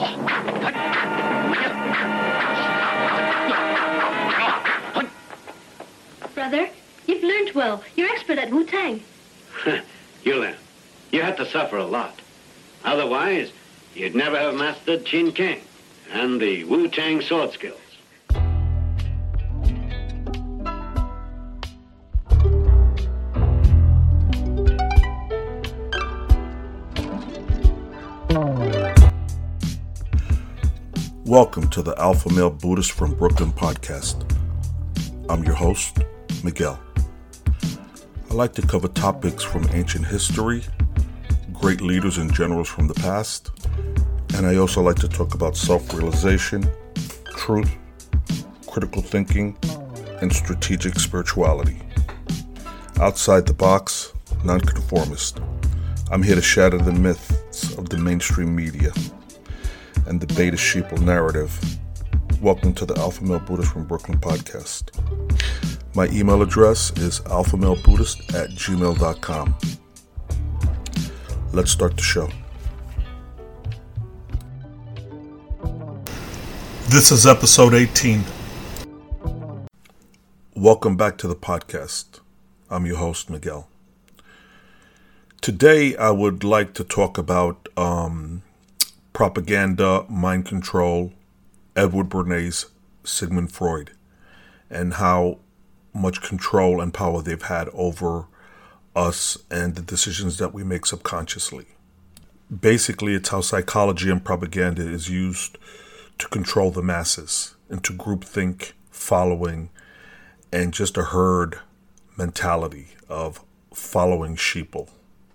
Brother, you've learned well. You're expert at Wu-Tang. You had to suffer a lot. Otherwise, you'd never have mastered Chin Kang and the Wu-Tang sword skills. Welcome to the Alpha Male Buddhist from Brooklyn podcast. I'm your host, Miguel. I like to cover topics from ancient history, great leaders and generals from the past, and I also like to talk about self-realization, truth, critical thinking, and strategic spirituality. Outside the box, nonconformist. I'm here to shatter the myths of the mainstream media and the beta sheeple narrative. Welcome to the Alpha Male Buddhist from Brooklyn podcast. My email address is alphamalebuddhist@gmail.com. Let's start the show. This is episode 18. Welcome back to the podcast. I'm your host, Miguel. Today I would like to talk about propaganda, mind control, Edward Bernays, Sigmund Freud, and how much control and power they've had over us and the decisions that we make subconsciously. Basically, it's how psychology and propaganda is used to control the masses into groupthink, following, and just a herd mentality of following sheeple.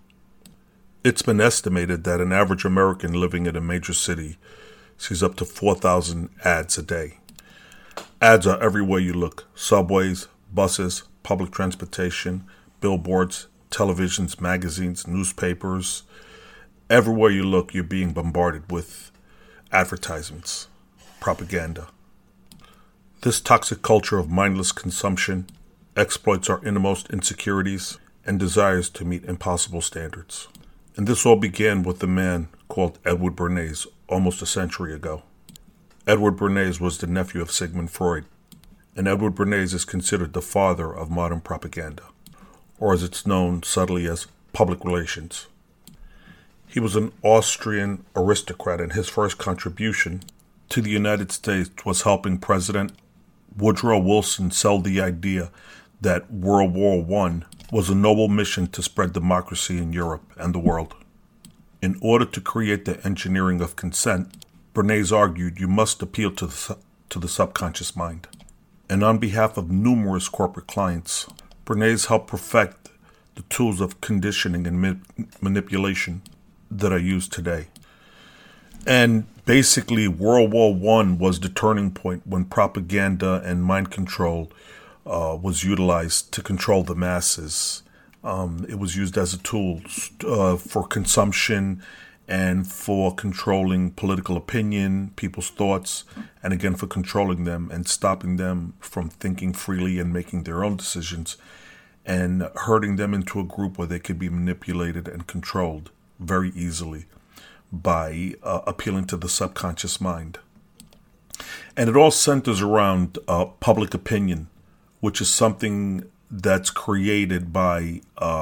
It's been estimated that an average American living in a major city sees up to 4,000 ads a day. Ads are everywhere you look: subways, buses, public transportation, billboards, televisions, magazines, newspapers. Everywhere you look, you're being bombarded with advertisements, propaganda. This toxic culture of mindless consumption exploits our innermost insecurities and desires to meet impossible standards. And this all began with a man called Edward Bernays almost a century ago. Edward Bernays was the nephew of Sigmund Freud, and Edward Bernays is considered the father of modern propaganda, or as it's known subtly as public relations. He was an Austrian aristocrat, and his first contribution to the United States was helping President Woodrow Wilson sell the idea that World War I was a noble mission to spread democracy in Europe and the world. In order to create the engineering of consent, Bernays argued you must appeal to the subconscious mind. And on behalf of numerous corporate clients, Bernays helped perfect the tools of conditioning and manipulation that are used today. And basically, World War I was the turning point when propaganda and mind control was utilized to control the masses. It was used as a tool for consumption and for controlling political opinion, people's thoughts, and again for controlling them and stopping them from thinking freely and making their own decisions, and herding them into a group where they could be manipulated and controlled very easily by appealing to the subconscious mind. And it all centers around public opinion, which is something that's created by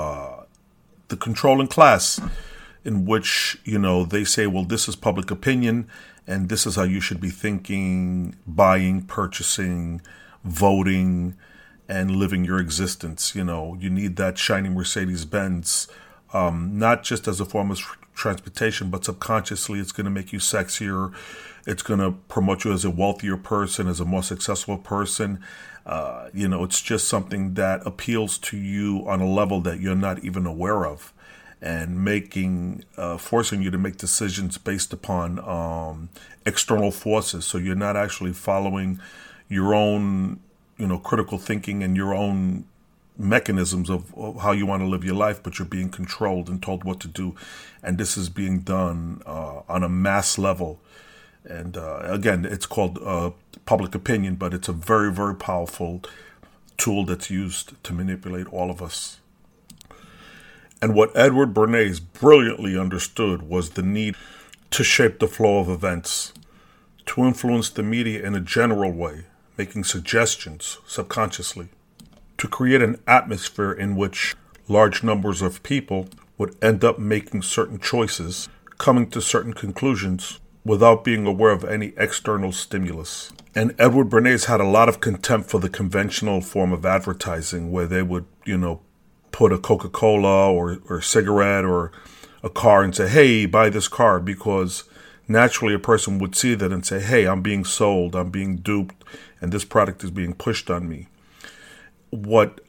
the controlling class, in which, they say, well, this is public opinion, and this is how you should be thinking, buying, purchasing, voting, and living your existence. You need that shiny Mercedes-Benz, not just as a form of transportation, but subconsciously it's going to make you sexier. It's going to promote you as a wealthier person, as a more successful person. It's just something that appeals to you on a level that you're not even aware of, and forcing you to make decisions based upon external forces. So you're not actually following your own, critical thinking and your own mechanisms of how you want to live your life, but you're being controlled and told what to do. And this is being done on a mass level. And again, it's called public opinion, but it's a very, very powerful tool that's used to manipulate all of us. And what Edward Bernays brilliantly understood was the need to shape the flow of events, to influence the media in a general way, making suggestions subconsciously, to create an atmosphere in which large numbers of people would end up making certain choices, coming to certain conclusions without being aware of any external stimulus. And Edward Bernays had a lot of contempt for the conventional form of advertising where they would, put a Coca-Cola or cigarette or a car and say, hey, buy this car, because naturally a person would see that and say, hey, I'm being sold, I'm being duped, and this product is being pushed on me. What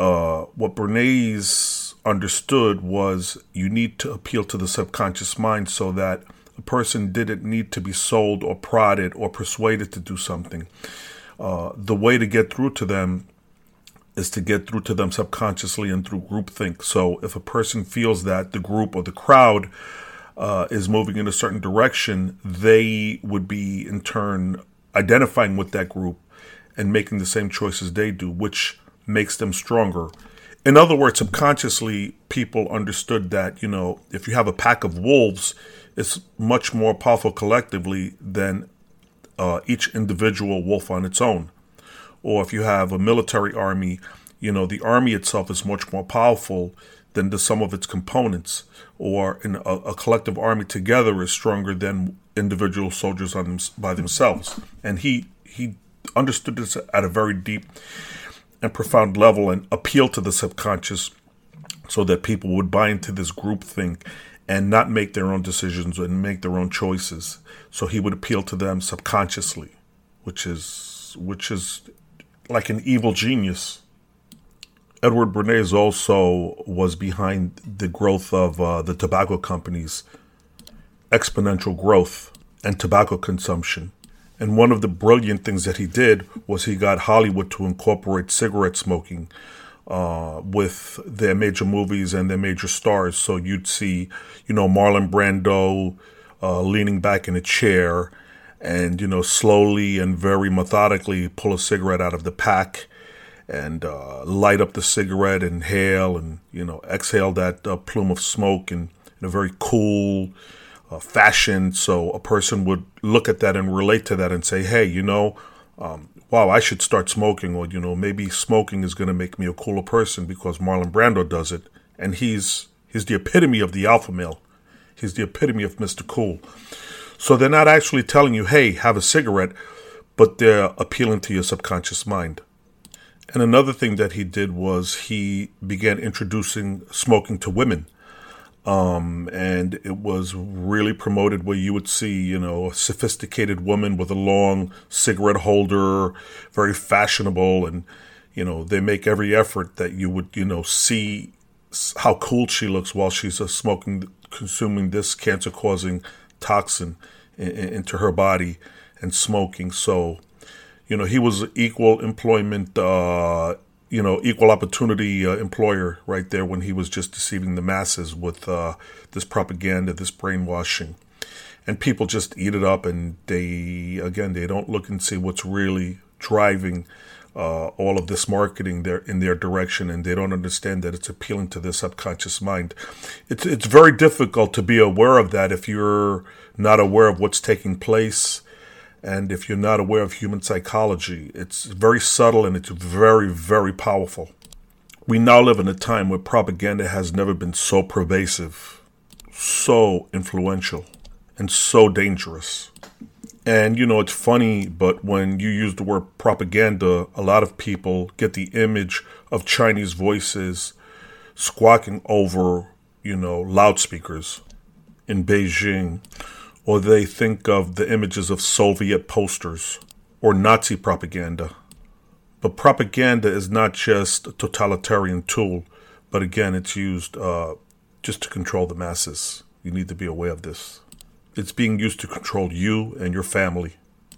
Bernays understood was you need to appeal to the subconscious mind so that a person didn't need to be sold or prodded or persuaded to do something. The way to get through to them is to get through to them subconsciously and through groupthink. So if a person feels that the group or the crowd is moving in a certain direction, they would be in turn identifying with that group and making the same choices they do, which makes them stronger. In other words, subconsciously, people understood that, if you have a pack of wolves, it's much more powerful collectively than each individual wolf on its own. Or if you have a military army, the army itself is much more powerful than the sum of its components. Or in a collective army together is stronger than individual soldiers by themselves. And he understood this at a very deep and profound level and appealed to the subconscious so that people would buy into this groupthink and not make their own decisions and make their own choices. So he would appeal to them subconsciously, which is like an evil genius. Edward Bernays also was behind the growth of the tobacco companies, exponential growth and tobacco consumption. And one of the brilliant things that he did was he got Hollywood to incorporate cigarette smoking with their major movies and their major stars. So you'd see, Marlon Brando leaning back in a chair and, slowly and very methodically pull a cigarette out of the pack and light up the cigarette, inhale and, exhale that plume of smoke in a very cool fashion. So a person would look at that and relate to that and say, hey, wow, I should start smoking, or, maybe smoking is going to make me a cooler person because Marlon Brando does it. And he's the epitome of the alpha male. He's the epitome of Mr. Cool. So they're not actually telling you, hey, have a cigarette, but they're appealing to your subconscious mind. And another thing that he did was he began introducing smoking to women. And it was really promoted where you would see, a sophisticated woman with a long cigarette holder, very fashionable. And, they make every effort that you would, see how cool she looks while she's consuming this cancer-causing toxin into her body and smoking. So, he was equal employment, equal opportunity employer right there when he was just deceiving the masses with this propaganda, this brainwashing. And people just eat it up, and they don't look and see what's really driving all of this marketing in their direction, and they don't understand that it's appealing to their subconscious mind. It's very difficult to be aware of that if you're not aware of what's taking place. And if you're not aware of human psychology, it's very subtle and it's very, very powerful. We now live in a time where propaganda has never been so pervasive, so influential, and so dangerous. And, it's funny, but when you use the word propaganda, a lot of people get the image of Chinese voices squawking over, loudspeakers in Beijing. Or they think of the images of Soviet posters or Nazi propaganda. But propaganda is not just a totalitarian tool, but again, it's used just to control the masses. You need to be aware of this. It's being used to control you and your family.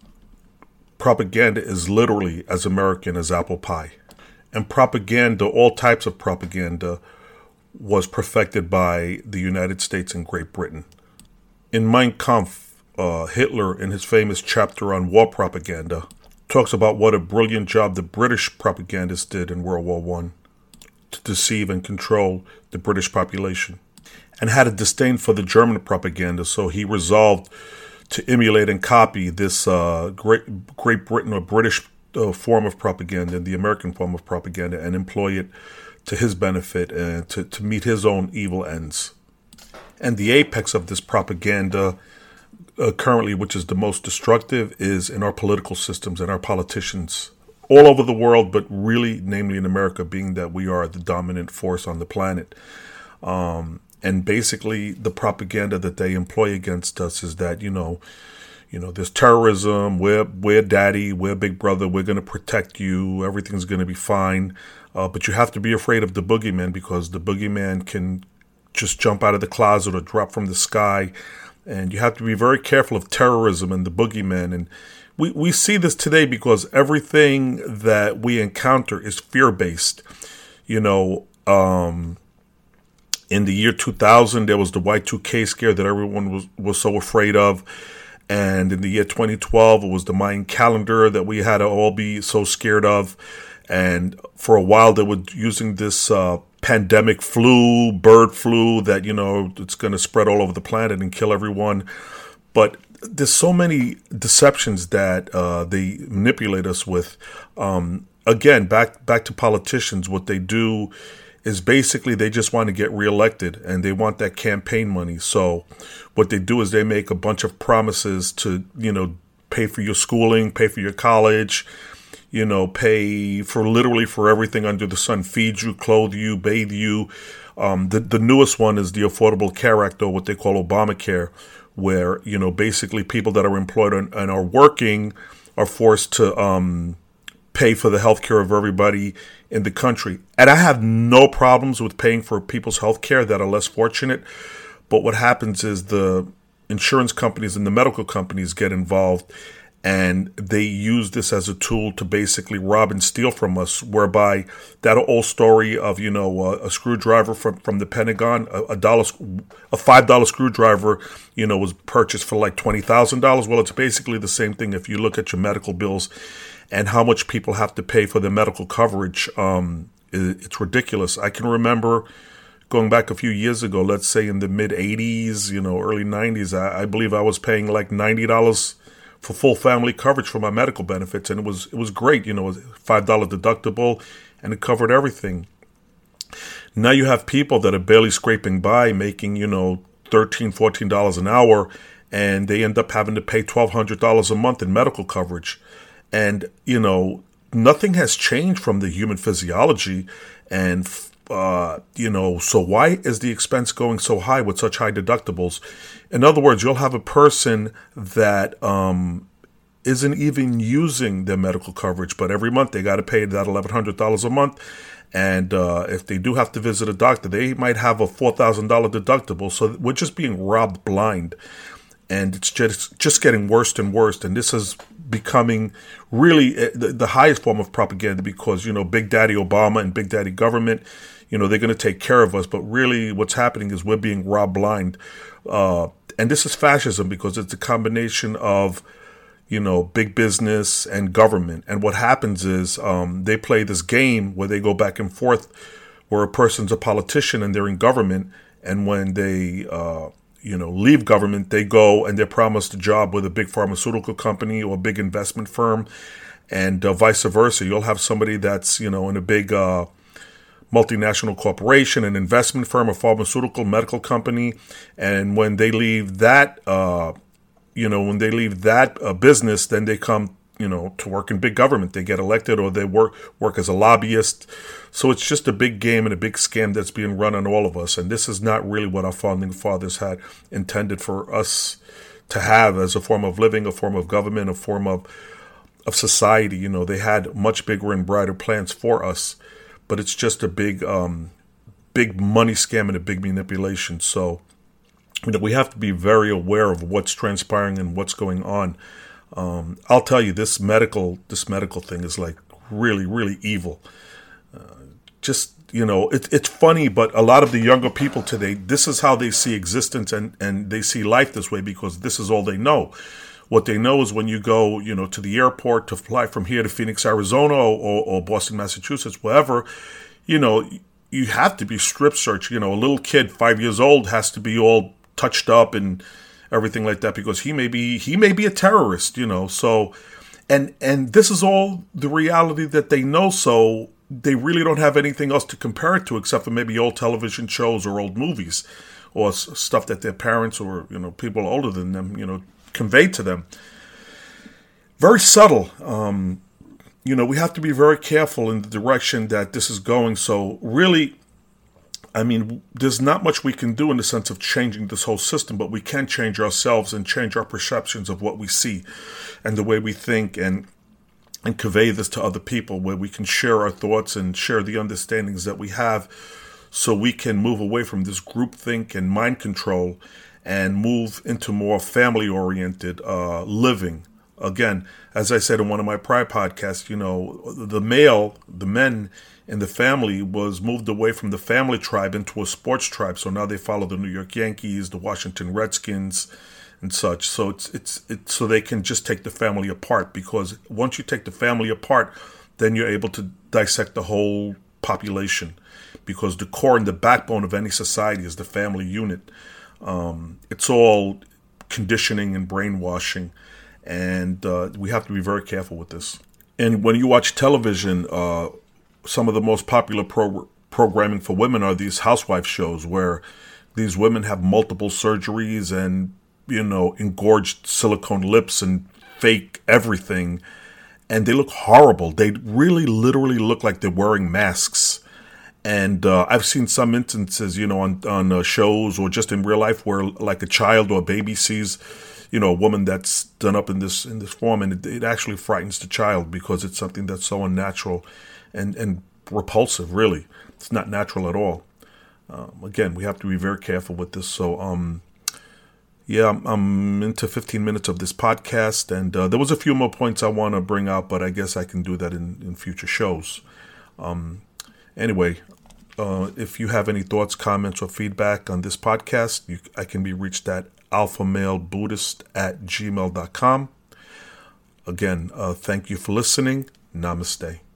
Propaganda is literally as American as apple pie. And propaganda, all types of propaganda, was perfected by the United States and Great Britain. In Mein Kampf, Hitler, in his famous chapter on war propaganda, talks about what a brilliant job the British propagandists did in World War I to deceive and control the British population. and had a disdain for the German propaganda. So he resolved to emulate and copy this Great Britain or British form of propaganda, the American form of propaganda, and employ it to his benefit and to meet his own evil ends. And the apex of this propaganda currently, which is the most destructive, is in our political systems and our politicians all over the world, but really, namely in America, being that we are the dominant force on the planet. And basically, the propaganda that they employ against us is that, there's terrorism, we're daddy, we're big brother, we're going to protect you, everything's going to be fine. But you have to be afraid of the boogeyman, because the boogeyman can just jump out of the closet or drop from the sky. And you have to be very careful of terrorism and the boogeyman. And we see this today because everything that we encounter is fear-based. In the year 2000, there was the Y2K scare that everyone was so afraid of. And in the year 2012, it was the Mayan calendar that we had to all be so scared of. And for a while, they were using this pandemic flu, bird flu, that, it's going to spread all over the planet and kill everyone. But there's so many deceptions that they manipulate us with. Again, back to politicians, what they do is basically they just want to get reelected and they want that campaign money. So what they do is they make a bunch of promises to, pay for your schooling, pay for your college, pay for literally for everything under the sun, feed you, clothe you, bathe you. The newest one is the Affordable Care Act, or what they call Obamacare, where, basically people that are employed and are working are forced to pay for the health care of everybody in the country. And I have no problems with paying for people's health care that are less fortunate. But what happens is the insurance companies and the medical companies get involved, and they use this as a tool to basically rob and steal from us, whereby that old story of, a screwdriver from the Pentagon, a $5 screwdriver, was purchased for like $20,000. Well, it's basically the same thing if you look at your medical bills and how much people have to pay for their medical coverage. It's ridiculous. I can remember going back a few years ago, let's say in the mid 80s, early 90s, I believe I was paying like $90 for full family coverage for my medical benefits. And it was great. It was $5 deductible and it covered everything. Now you have people that are barely scraping by, making, $13, $14 an hour, and they end up having to pay $1,200 a month in medical coverage. And, nothing has changed from the human physiology. And, so why is the expense going so high with such high deductibles? In other words, you'll have a person that isn't even using their medical coverage, but every month they got to pay that $1,100 a month. And if they do have to visit a doctor, they might have a $4,000 deductible. So we're just being robbed blind. And it's just getting worse and worse. And this is becoming really the highest form of propaganda because, Big Daddy Obama and Big Daddy government, they're going to take care of us. But really what's happening is we're being robbed blind. And this is fascism because it's a combination of, big business and government. And what happens is they play this game where they go back and forth, where a person's a politician and they're in government. And when they leave government, they go and they're promised a job with a big pharmaceutical company or a big investment firm, and vice versa. You'll have somebody that's, in a big multinational corporation, an investment firm, a pharmaceutical medical company. And when they leave that, business, then they come, to work in big government. They get elected or they work as a lobbyist. So it's just a big game and a big scam that's being run on all of us. And this is not really what our founding fathers had intended for us to have as a form of living, a form of government, a form of society. They had much bigger and brighter plans for us, but it's just a big money scam and a big manipulation. So, we have to be very aware of what's transpiring and what's going on. I'll tell you, this medical thing is like really, really evil. It's funny, but a lot of the younger people today, this is how they see existence and they see life this way because this is all they know. What they know is when you go, to the airport to fly from here to Phoenix, Arizona or Boston, Massachusetts, wherever, you have to be strip searched. A little kid, 5 years old, has to be all touched up and everything like that because he may be a terrorist. So, and this is all the reality that they know. So they really don't have anything else to compare it to except for maybe old television shows or old movies or stuff that their parents or people older than them conveyed to them. Very subtle. We have to be very careful in the direction that this is going. So really, there's not much we can do in the sense of changing this whole system, but we can change ourselves and change our perceptions of what we see and the way we think and convey this to other people, where we can share our thoughts and share the understandings that we have so we can move away from this groupthink and mind control and move into more family-oriented living. Again, as I said in one of my prior podcasts, the men in the family was moved away from the family tribe into a sports tribe. So now they follow the New York Yankees, the Washington Redskins, and such. So it's so they can just take the family apart, because once you take the family apart, then you're able to dissect the whole population, because the core and the backbone of any society is the family unit. It's all conditioning and brainwashing. And we have to be very careful with this. And when you watch television, some of the most popular programming for women are these housewife shows where these women have multiple surgeries and, engorged silicone lips and fake everything. And they look horrible. They really literally look like they're wearing masks. And I've seen some instances, on shows or just in real life where like a child or a baby sees a woman that's done up in this form, and it actually frightens the child because it's something that's so unnatural and repulsive. Really, it's not natural at all. Again, we have to be very careful with this. So, I'm into 15 minutes of this podcast, and there was a few more points I want to bring out, but I guess I can do that in future shows. Anyway, if you have any thoughts, comments, or feedback on this podcast, I can be reached at alphamalebuddhist@gmail.com. Again, thank you for listening. Namaste.